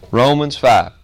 Romans 5.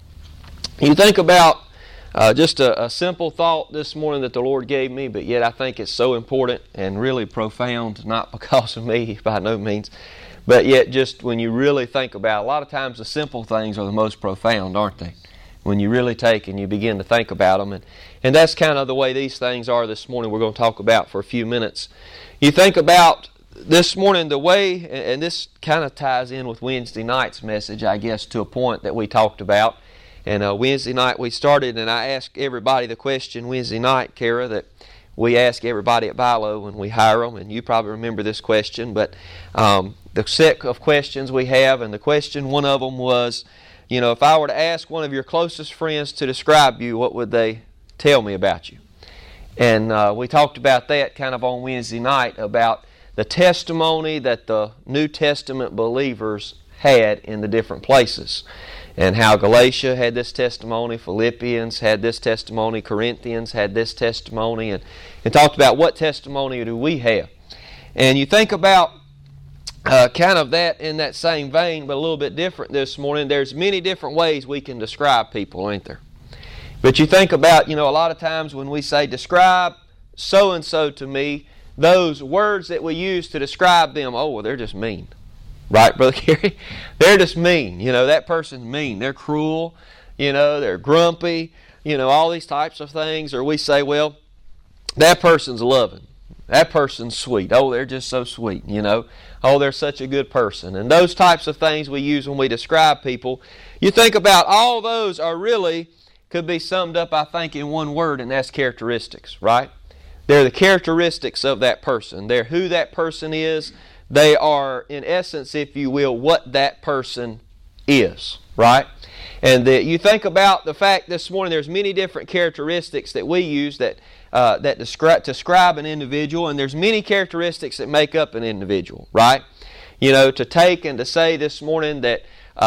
You think about just a simple thought this morning that the Lord gave me, but yet I think it's so important and really profound, not because of me by no means, but yet just when you really think about it, a lot of times the simple things are the most profound, aren't they? When you really take and you begin to think about them. And that's kind of the way these things are this morning we're going to talk about for a few minutes. You think about this morning the way, and this kind of ties in with Wednesday night's message, I guess, to a point that we talked about. And Wednesday night we started, and I asked everybody the question Wednesday night, Kara, that we ask everybody at Bilo when we hire them, and you probably remember this question, but the set of questions we have, and the question, one of them was, you know, if I were to ask one of your closest friends to describe you, what would they tell me about you? And we talked about that kind of on Wednesday night, about the testimony that the New Testament believers had in the different places. And how Galatia had this testimony, Philippians had this testimony, Corinthians had this testimony, and talked about what testimony do we have. And you think about kind of that in that same vein, but a little bit different this morning. There's many different ways we can describe people, ain't there? But you think about, you know, a lot of times when we say describe so-and-so to me, those words that we use to describe them, oh, well, they're just mean. Right, Brother Gary? They're just mean. You know, that person's mean. They're cruel. You know, they're grumpy. You know, all these types of things. Or we say, well, that person's loving. That person's sweet. Oh, they're just so sweet, you know. Oh, they're such a good person. And those types of things we use when we describe people. You think about all those are really, could be summed up, I think, in one word, and that's characteristics, right? They're the characteristics of that person. They're who that person is. They are, in essence, if you will, what that person is, right? And you think about the fact this morning there's many different characteristics that we use that describe an individual, and there's many characteristics that make up an individual, right? You know, to take and to say this morning that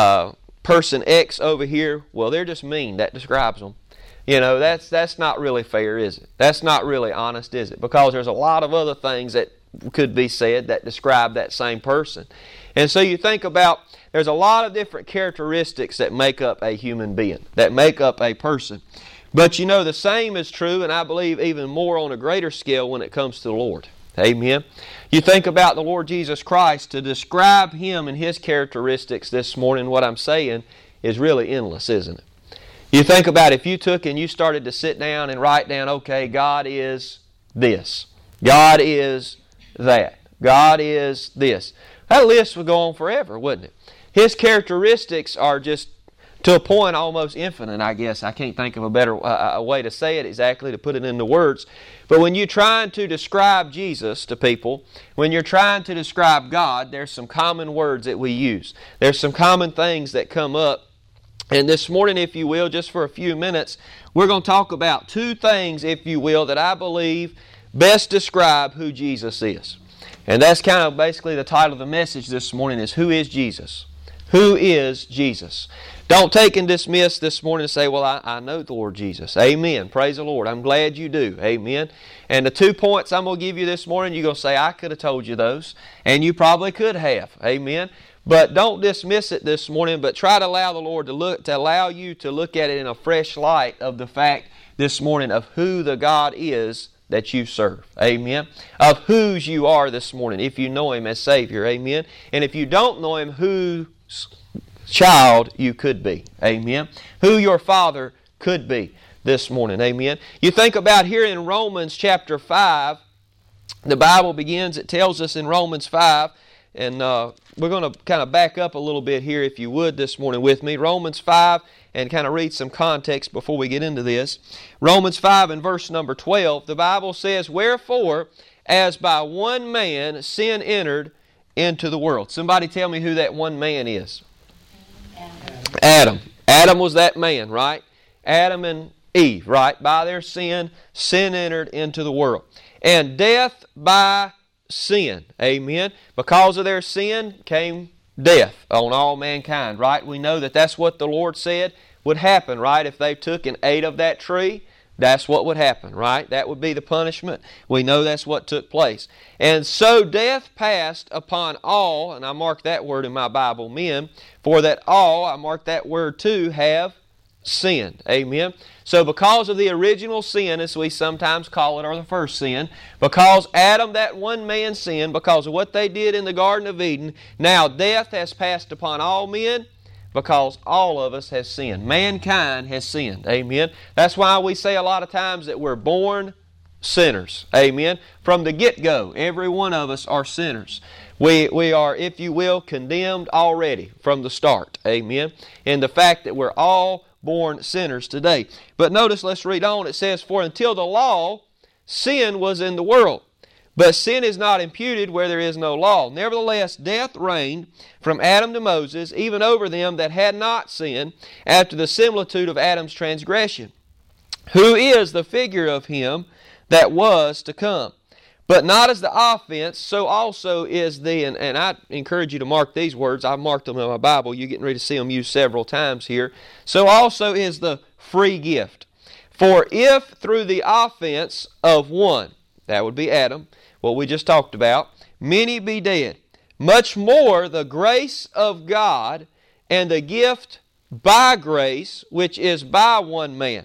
person X over here, well, they're just mean, that describes them. You know, that's not really fair, is it? That's not really honest, is it? Because there's a lot of other things that could be said that describe that same person. And so you think about, there's a lot of different characteristics that make up a human being, that make up a person. But you know, the same is true, and I believe even more on a greater scale when it comes to the Lord. Amen. You think about the Lord Jesus Christ, to describe Him and His characteristics this morning, what I'm saying is really endless, isn't it? You think about if you took and you started to sit down and write down, okay, God is this. God is that. God is this. That list would go on forever, wouldn't it? His characteristics are just to a point almost infinite, I guess. I can't think of a better way to say it exactly, to put it into words. But when you're trying to describe Jesus to people, when you're trying to describe God, there's some common words that we use. There's some common things that come up. And this morning, if you will, just for a few minutes, we're going to talk about two things, if you will, that I believe best describe who Jesus is. And that's kind of basically the title of the message this morning is, Who is Jesus? Who is Jesus? Don't take and dismiss this morning and say, well, I know the Lord Jesus. Amen. Praise the Lord. I'm glad you do. Amen. And the 2 points I'm going to give you this morning, you're going to say, I could have told you those. And you probably could have. Amen. But don't dismiss it this morning, but try to allow the Lord to allow you to look at it in a fresh light of the fact this morning of who the God is that you serve. Amen. Of whose you are this morning, if you know Him as Savior. Amen. And if you don't know Him, whose child you could be. Amen. Who your Father could be this morning. Amen. You think about here in Romans chapter 5, the Bible begins, it tells us in Romans 5, and we're going to kind of back up a little bit here, if you would, this morning with me. Romans 5, and kind of read some context before we get into this. Romans 5 and verse number 12, the Bible says, Wherefore, as by one man sin entered into the world. Somebody tell me who that one man is. Adam. Adam was that man, right? Adam and Eve, right? By their sin, sin entered into the world. And death by sin. Amen. Because of their sin came death on all mankind, right? We know that that's what the Lord said would happen, right? If they took and ate of that tree, that's what would happen, right? That would be the punishment. We know that's what took place. And so death passed upon all, and I mark that word in my Bible, men, for that all, I mark that word too, have sinned. Amen. So because of the original sin, as we sometimes call it, or the first sin, because Adam, that one man, sinned, because of what they did in the Garden of Eden, now death has passed upon all men, because all of us have sinned. Mankind has sinned. Amen. That's why we say a lot of times that we're born sinners. Amen. From the get-go, every one of us are sinners. We are, if you will, condemned already from the start. Amen. And the fact that we're all born sinners today. But notice, let's read on. It says, for until the law, sin was in the world. But sin is not imputed where there is no law. Nevertheless, death reigned from Adam to Moses, even over them that had not sinned, after the similitude of Adam's transgression, who is the figure of him that was to come. But not as the offense, so also is the, and I encourage you to mark these words. I've marked them in my Bible. You're getting ready to see them used several times here. So also is the free gift. For if through the offense of one, that would be Adam, what we just talked about, many be dead, much more the grace of God and the gift by grace, which is by one man,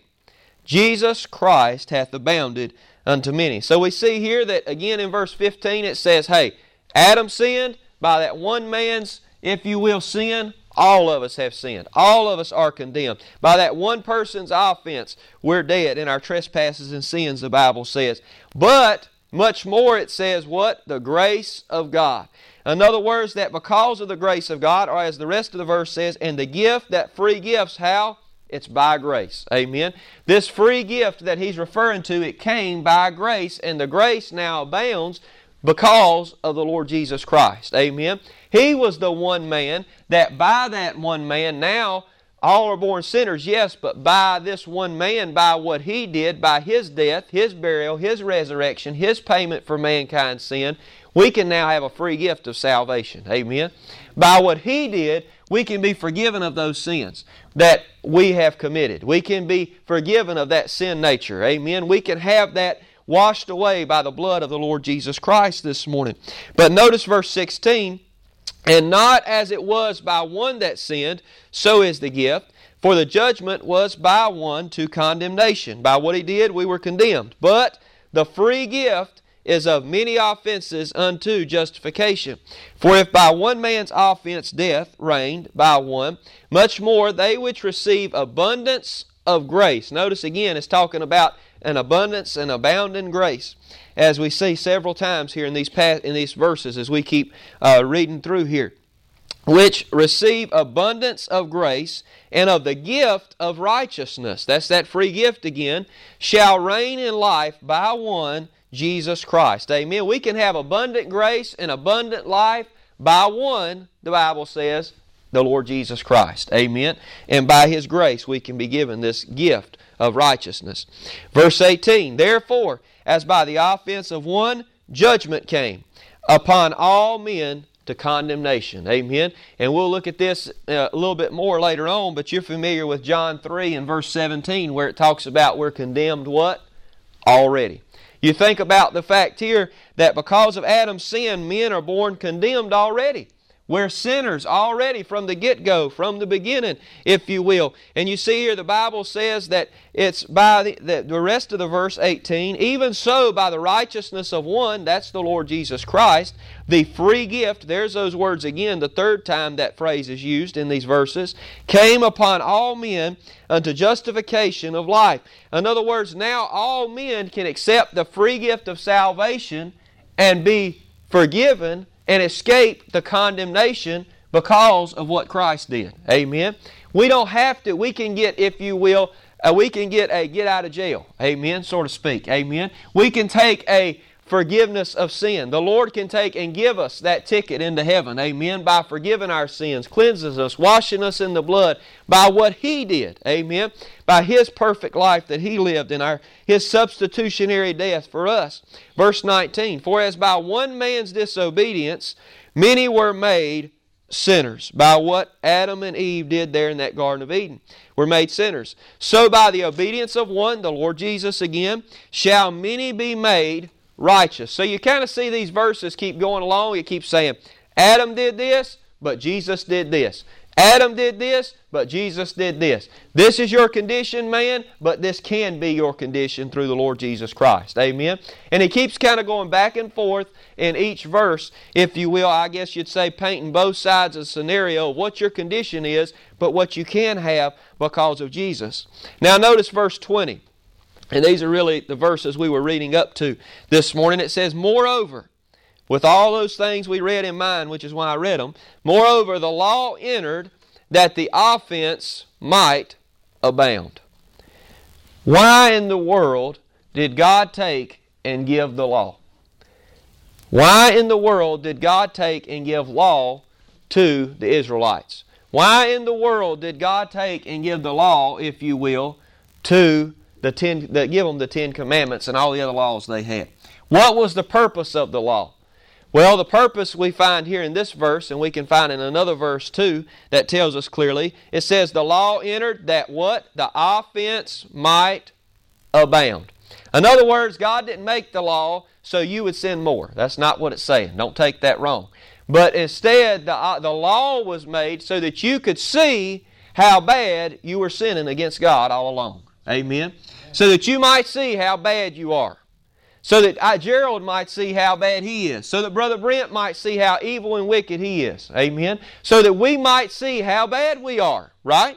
Jesus Christ, hath abounded unto many. So we see here that again in verse 15 it says, hey, Adam sinned, by that one man's, if you will, sin, all of us have sinned. All of us are condemned. By that one person's offense, we're dead in our trespasses and sins, the Bible says. But much more it says what? The grace of God. In other words, that because of the grace of God, or as the rest of the verse says, and the gift, that free gift's how? It's by grace. Amen. This free gift that he's referring to, it came by grace, and the grace now abounds because of the Lord Jesus Christ. Amen. He was the one man that by that one man now all are born sinners, yes, but by this one man, by what he did, by his death, his burial, his resurrection, his payment for mankind's sin, we can now have a free gift of salvation. Amen. By what he did, we can be forgiven of those sins that we have committed. We can be forgiven of that sin nature. Amen. We can have that washed away by the blood of the Lord Jesus Christ this morning. But notice verse 16, and not as it was by one that sinned, so is the gift. For the judgment was by one to condemnation. By what he did, we were condemned. But the free gift is of many offenses unto justification. For if by one man's offense death reigned by one, much more they which receive abundance of grace. Notice again, it's talking about an abundance and abounding grace, as we see several times here in these verses as we keep reading through here. Which receive abundance of grace and of the gift of righteousness. That's that free gift again. Shall reign in life by one, Jesus Christ. Amen. We can have abundant grace and abundant life by one, the Bible says, the Lord Jesus Christ. Amen. And by His grace we can be given this gift of righteousness. Verse 18, therefore, as by the offense of one, judgment came upon all men to condemnation. Amen. And we'll look at this a little bit more later on, but you're familiar with John 3 and verse 17 where it talks about we're condemned what? Already. You think about the fact here that because of Adam's sin, men are born condemned already. We're sinners already from the get-go, from the beginning, if you will. And you see here the Bible says that it's by the rest of the verse 18, even so by the righteousness of one, that's the Lord Jesus Christ, the free gift, there's those words again, the third time that phrase is used in these verses, came upon all men unto justification of life. In other words, now all men can accept the free gift of salvation and be forgiven and escape the condemnation because of what Christ did. Amen. We don't have to. We can get, if you will, we can get a get out of jail. Amen, so to speak. Amen. We can take a forgiveness of sin. The Lord can take and give us that ticket into heaven. Amen. By forgiving our sins, cleanses us, washing us in the blood by what He did. Amen. By His perfect life that He lived in His substitutionary death for us. Verse 19, for as by one man's disobedience many were made sinners by what Adam and Eve did there in that Garden of Eden. We're made sinners. So by the obedience of one, the Lord Jesus again, shall many be made righteous. So you kind of see these verses keep going along. It keeps saying, Adam did this, but Jesus did this. Adam did this, but Jesus did this. This is your condition, man, but this can be your condition through the Lord Jesus Christ. Amen? And he keeps kind of going back and forth in each verse, if you will, I guess you'd say, painting both sides of the scenario of what your condition is, but what you can have because of Jesus. Now notice verse 20. And these are really the verses we were reading up to this morning. It says, moreover, with all those things we read in mind, which is why I read them, moreover, the law entered that the offense might abound. Why in the world did God take and give the law? Why in the world did God take and give law to the Israelites? Why in the world did God take and give the law, if you will, to give them the Ten Commandments and all the other laws they had? What was the purpose of the law? Well, the purpose we find here in this verse, and we can find in another verse too, that tells us clearly. It says, the law entered that what? The offense might abound. In other words, God didn't make the law so you would sin more. That's not what it's saying. Don't take that wrong. But instead, the law was made so that you could see how bad you were sinning against God all along. Amen? So that you might see how bad you are. So that Gerald might see how bad he is. So that Brother Brent might see how evil and wicked he is. Amen? So that we might see how bad we are. Right?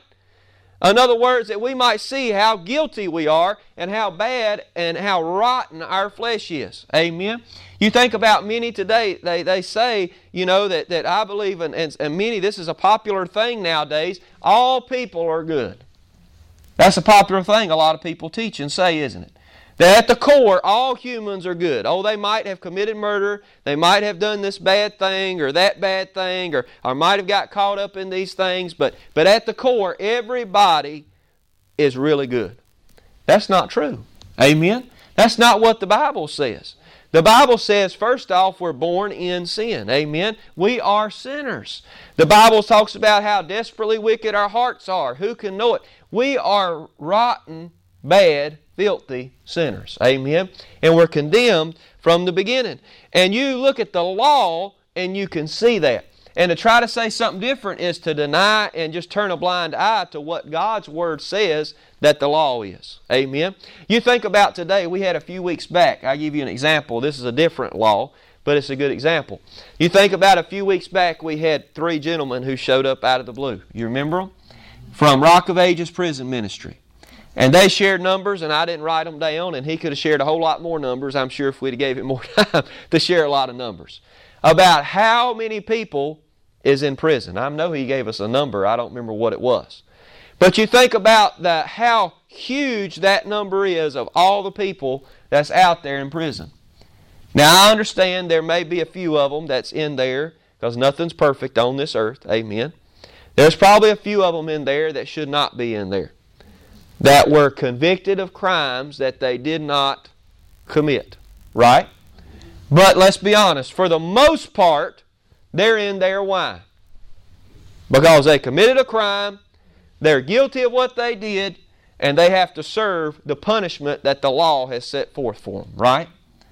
In other words, that we might see how guilty we are and how bad and how rotten our flesh is. Amen? You think about many today, they say, you know, that I believe, and many, this is a popular thing nowadays, all people are good. That's a popular thing a lot of people teach and say, isn't it? That at the core, all humans are good. Oh, they might have committed murder, they might have done this bad thing or that bad thing, or might have got caught up in these things, but at the core, everybody is really good. That's not true. Amen? That's not what the Bible says. The Bible says, first off, we're born in sin. Amen? We are sinners. The Bible talks about how desperately wicked our hearts are. Who can know it? We are rotten, bad, filthy sinners. Amen? And we're condemned from the beginning. And you look at the law and you can see that. And to try to say something different is to deny and just turn a blind eye to what God's Word says that the law is. Amen? You think about today, we had a few weeks back, I'll give you an example. This is a different law, but it's a good example. You think about a few weeks back, we had 3 gentlemen who showed up out of the blue. You remember them? From Rock of Ages Prison Ministry. And they shared numbers, and I didn't write them down, and he could have shared a whole lot more numbers, I'm sure, if we'd have gave him more time to share a lot of numbers. About how many people is in prison. I know he gave us a number, I don't remember what it was. But you think about how huge that number is of all the people that's out there in prison. Now I understand there may be a few of them that's in there, because nothing's perfect on this earth, amen. There's probably a few of them in there that should not be in there, that were convicted of crimes that they did not commit, right? But let's be honest, for the most part, they're in there. Why? Because they committed a crime, they're guilty of what they did, and they have to serve the punishment that the law has set forth for them, right?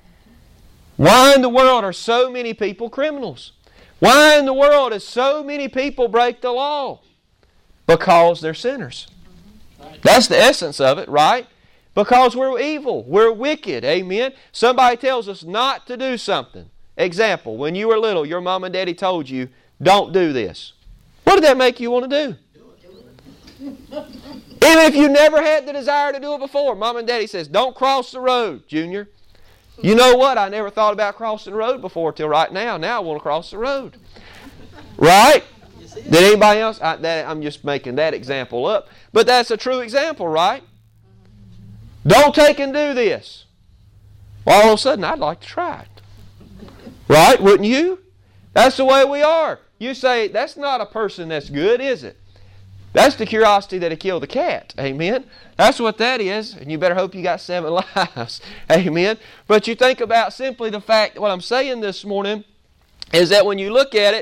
Why in the world are so many people criminals? Why in the world is so many people break the law? Because they're sinners. That's the essence of it, right? Because we're evil, we're wicked, amen? Somebody tells us not to do something. Example, when you were little, your mom and daddy told you, don't do this. What did that make you want to do? Even if you never had the desire to do it before, mom and daddy says, don't cross the road, Junior. You know what? I never thought about crossing the road before till right now. Now I want to cross the road. Right? Did anybody else? I'm just making that example up. But that's a true example, right? Don't take and do this. Well, all of a sudden, I'd like to try it. Right? Wouldn't you? That's the way we are. You say, that's not a person that's good, is it? That's the curiosity that killed the cat. Amen? That's what that is. And you better hope you got 7 lives. Amen? But you think about simply the fact, what I'm saying this morning is that when you look at it,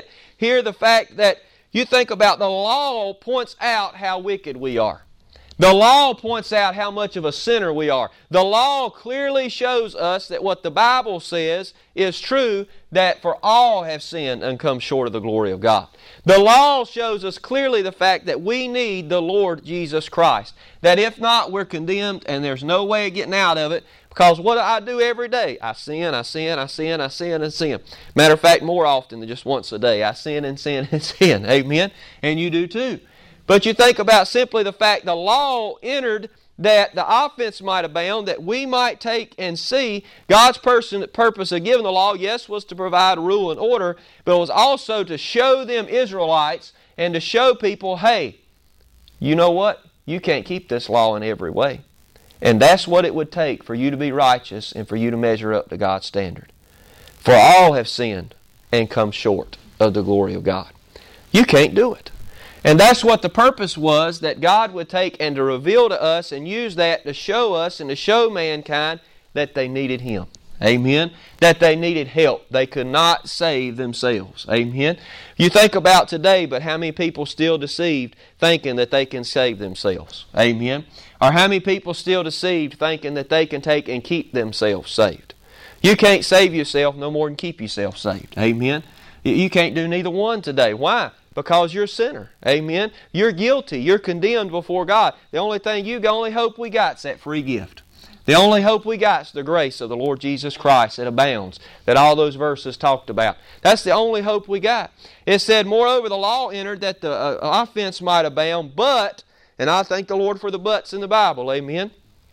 here the fact that you think about the law points out how wicked we are. The law points out how much of a sinner we are. The law clearly shows us that what the Bible says is true, that for all have sinned and come short of the glory of God. The law shows us clearly the fact that we need the Lord Jesus Christ. That if not, we're condemned and there's no way of getting out of it. Because what do I do every day? I sin, I sin, I sin, I sin, and sin. Matter of fact, more often than just once a day. I sin and sin and sin. Amen? And you do too. But you think about simply the fact the law entered that the offense might abound, that we might take and see God's purpose of giving the law, yes, was to provide rule and order, but it was also to show them Israelites and to show people, hey, you know what? You can't keep this law in every way. And that's what it would take for you to be righteous and for you to measure up to God's standard. For all have sinned and come short of the glory of God. You can't do it. And that's what the purpose was, that God would take and to reveal to us and use that to show us and to show mankind that they needed Him. Amen? That they needed help. They could not save themselves. Amen? You think about today, but how many people still deceived thinking that they can save themselves? Amen? Or how many people still deceived thinking that they can take and keep themselves saved? You can't save yourself no more than keep yourself saved. Amen? You can't do neither one today. Why? Because you're a sinner. Amen? You're guilty. You're condemned before God. The only hope we got is that free gift. The only hope we got is the grace of the Lord Jesus Christ that abounds, that all those verses talked about. That's the only hope we got. It said, moreover, the law entered that the offense might abound, but, and I thank the Lord for the buts in the Bible, amen?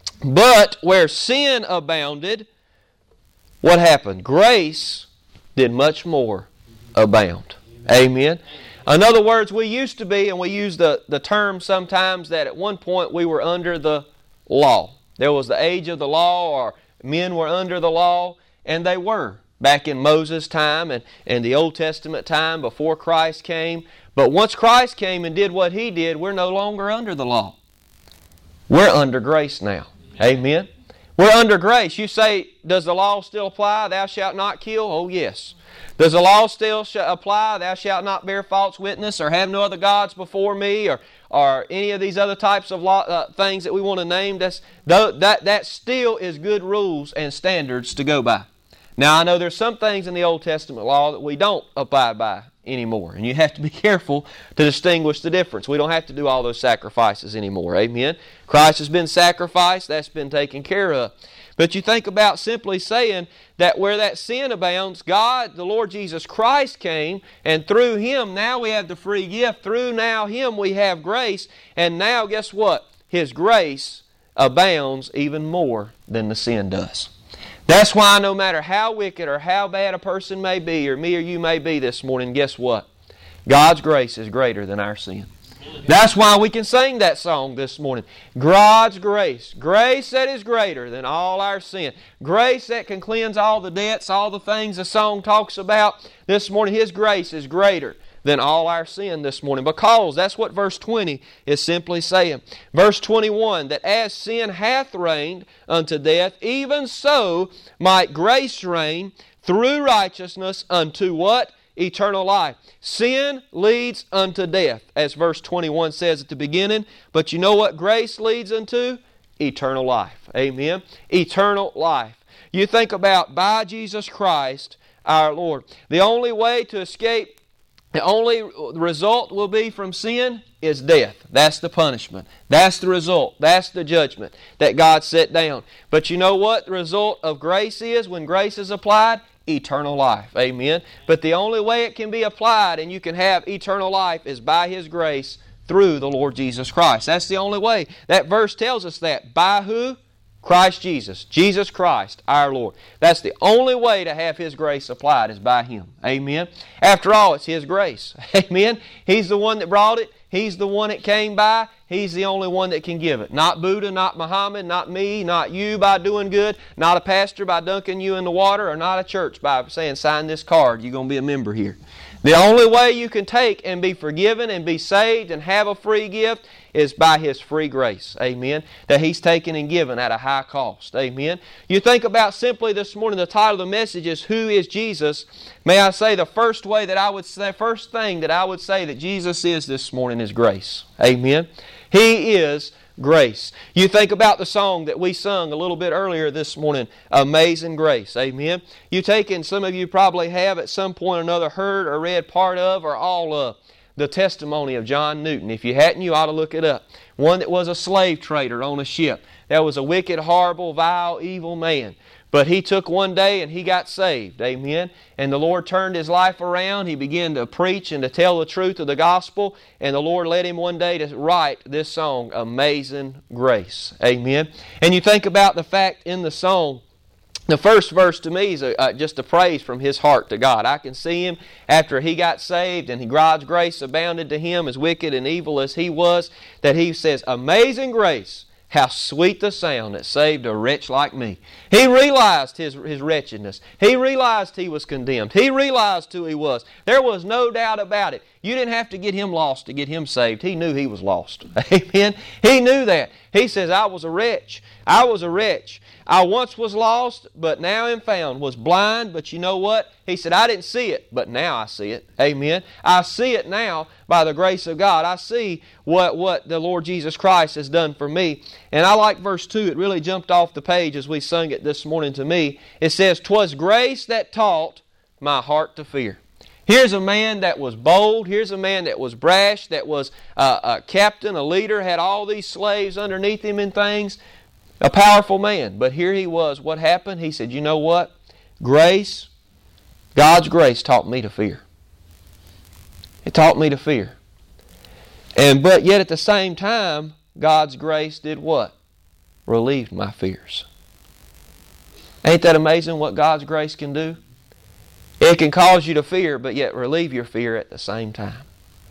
But where sin abounded, what happened? Grace did much more abound. Amen? In other words, we used to be, and we use the term sometimes, that at one point we were under the law. There was the age of the law, or men were under the law, and they were back in Moses' time and the Old Testament time before Christ came. But once Christ came and did what He did, we're no longer under the law. We're under grace now. Amen? We're under grace. You say, does the law still apply? Thou shalt not kill? Oh, yes. Does the law still apply? Thou shalt not bear false witness, or have no other gods before me, or any of these other types of things that we want to name? That still is good rules and standards to go by. Now, I know there's some things in the Old Testament law that we don't abide by anymore, and you have to be careful to distinguish the difference. We don't have to do all those sacrifices anymore. Amen? Christ has been sacrificed. That's been taken care of. But you think about simply saying that where that sin abounds, God, the Lord Jesus Christ came, and through Him now we have the free gift. Through now Him we have grace, and now guess what? His grace abounds even more than the sin does. That's why no matter how wicked or how bad a person may be, or me or you may be this morning, guess what? God's grace is greater than our sin. That's why we can sing that song this morning. God's grace. Grace that is greater than all our sin. Grace that can cleanse all the debts, all the things the song talks about this morning. His grace is greater than all our sin this morning. Because that's what verse 20 is simply saying. Verse 21, that as sin hath reigned unto death, even so might grace reign through righteousness unto what? Eternal life. Sin leads unto death, as verse 21 says at the beginning. But you know what grace leads unto? Eternal life. Amen? Eternal life. You think about by Jesus Christ our Lord. The only way to escape, the only result will be from sin is death. That's the punishment. That's the result. That's the judgment that God set down. But you know what the result of grace is when grace is applied? Eternal life. Amen. But the only way it can be applied and you can have eternal life is by His grace through the Lord Jesus Christ. That's the only way. That verse tells us that. By who? Christ Jesus. Jesus Christ, our Lord. That's the only way to have His grace applied is by Him. Amen. After all, it's His grace. Amen. He's the one that brought it. He's the one it came by. He's the only one that can give it. Not Buddha, not Muhammad, not me, not you by doing good, not a pastor by dunking you in the water, or not a church by saying, sign this card, you're going to be a member here. The only way you can take and be forgiven and be saved and have a free gift is by His free grace. Amen. That He's taken and given at a high cost. Amen. You think about simply this morning, the title of the message is, Who is Jesus? May I say the first thing that I would say that Jesus is this morning is grace. Amen. He is grace. You think about the song that we sung a little bit earlier this morning, Amazing Grace. Amen. You take, and some of you probably have at some point or another heard or read part of or all of the testimony of John Newton. If you hadn't, you ought to look it up. One that was a slave trader on a ship. That was a wicked, horrible, vile, evil man. But he took one day and he got saved. Amen. And the Lord turned his life around. He began to preach and to tell the truth of the gospel. And the Lord led him one day to write this song, Amazing Grace. Amen. And you think about the fact in the song, the first verse to me is just a praise from his heart to God. I can see him after he got saved and God's grace abounded to him, as wicked and evil as he was, that he says, Amazing grace, how sweet the sound that saved a wretch like me. He realized his wretchedness. He realized he was condemned. He realized who he was. There was no doubt about it. You didn't have to get him lost to get him saved. He knew he was lost. Amen. He knew that. He says, I was a wretch. I was a wretch. I once was lost, but now am found. Was blind, but you know what? He said, I didn't see it, but now I see it. Amen. I see it now by the grace of God. I see what the Lord Jesus Christ has done for me. And I like verse 2. It really jumped off the page as we sung it this morning to me. It says, 'Twas grace that taught my heart to fear. Here's a man that was bold. Here's a man that was brash, that was a captain, a leader, had all these slaves underneath him and things. A powerful man. But here he was. What happened? He said, you know what? Grace, God's grace taught me to fear. It taught me to fear. But yet at the same time, God's grace did what? Relieved my fears. Ain't that amazing what God's grace can do? It can cause you to fear, but yet relieve your fear at the same time.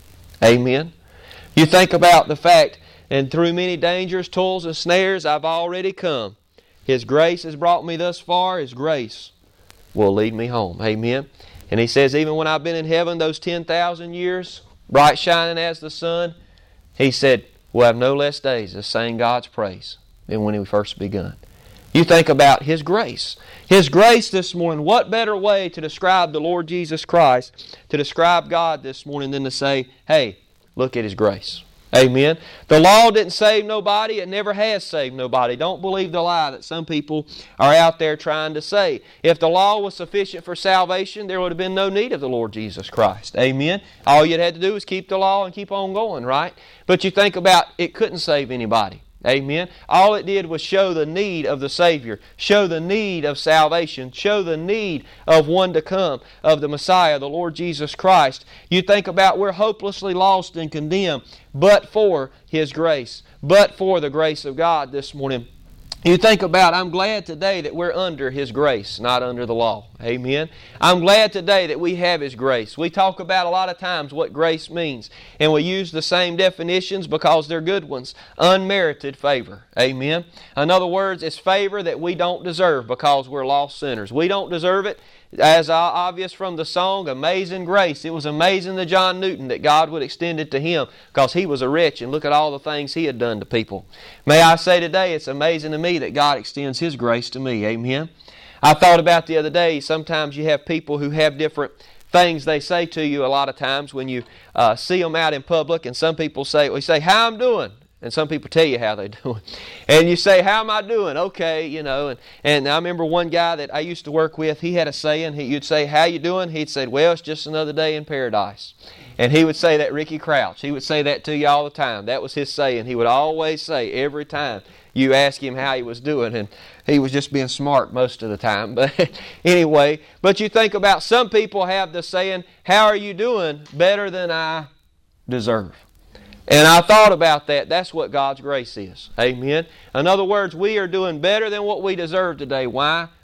Amen. You think about the fact, and through many dangers, toils, and snares, I've already come. His grace has brought me thus far. His grace will lead me home. Amen. And He says, even when I've been in heaven those 10,000 years, bright shining as the sun, He said, we'll have no less days to sing God's praise than when He first begun. You think about His grace. His grace this morning, what better way to describe the Lord Jesus Christ, to describe God this morning than to say, hey, look at His grace. Amen. The law didn't save nobody. It never has saved nobody. Don't believe the lie that some people are out there trying to say. If the law was sufficient for salvation, there would have been no need of the Lord Jesus Christ. Amen. All you'd had to do was keep the law and keep on going, right? But you think about it couldn't save anybody. Amen. All it did was show the need of the Savior, show the need of salvation, show the need of one to come, of the Messiah, the Lord Jesus Christ. You think about we're hopelessly lost and condemned, but for His grace, but for the grace of God this morning. You think about, I'm glad today that we're under His grace, not under the law. Amen. I'm glad today that we have His grace. We talk about a lot of times what grace means, and we use the same definitions because they're good ones. Unmerited favor. Amen. In other words, it's favor that we don't deserve because we're lost sinners. We don't deserve it. As obvious from the song, Amazing Grace. It was amazing to John Newton that God would extend it to him because he was a wretch and look at all the things he had done to people. May I say today, it's amazing to me that God extends His grace to me. Amen. I thought about the other day, sometimes you have people who have different things they say to you a lot of times when you see them out in public, and some people say, how I'm doing? And some people tell you how they're doing. And you say, how am I doing? Okay, you know. And I remember one guy that I used to work with, he had a saying. You'd say, how you doing? He'd say, well, it's just another day in paradise. And he would say that, Ricky Crouch. He would say that to you all the time. That was his saying. He would always say every time you ask him how he was doing. And he was just being smart most of the time. But anyway, but you think about some people have the saying, how are you doing? Better than I deserve. And I thought about that. That's what God's grace is. Amen. In other words, we are doing better than what we deserve today. Why?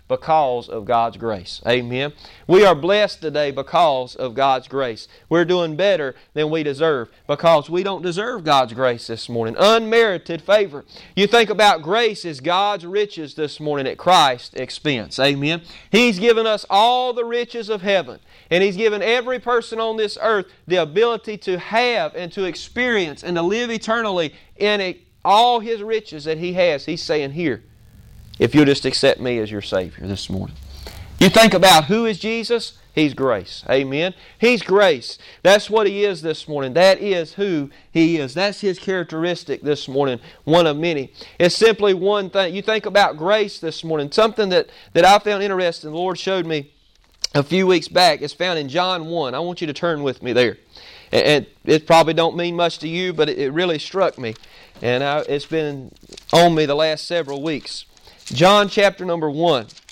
because of God's grace. Amen. We are blessed today because of God's grace. We're doing better than we deserve because we don't deserve God's grace this morning. Unmerited favor. You think about grace as God's riches this morning at Christ's expense. Amen. He's given us all the riches of heaven. And He's given every person on this earth the ability to have and to experience and to live eternally in all His riches that He has. He's saying, here, if you'll just accept me as your Savior this morning. You think about who is Jesus? He's grace. Amen. He's grace. That's what He is this morning. That is who He is. That's His characteristic this morning, one of many. It's simply one thing. You think about grace this morning, something that I found interesting, the Lord showed me a few weeks back. It's found in John 1. I want you to turn with me there. And it probably don't mean much to you, but it really struck me. And it's been on me the last several weeks. John chapter number 1.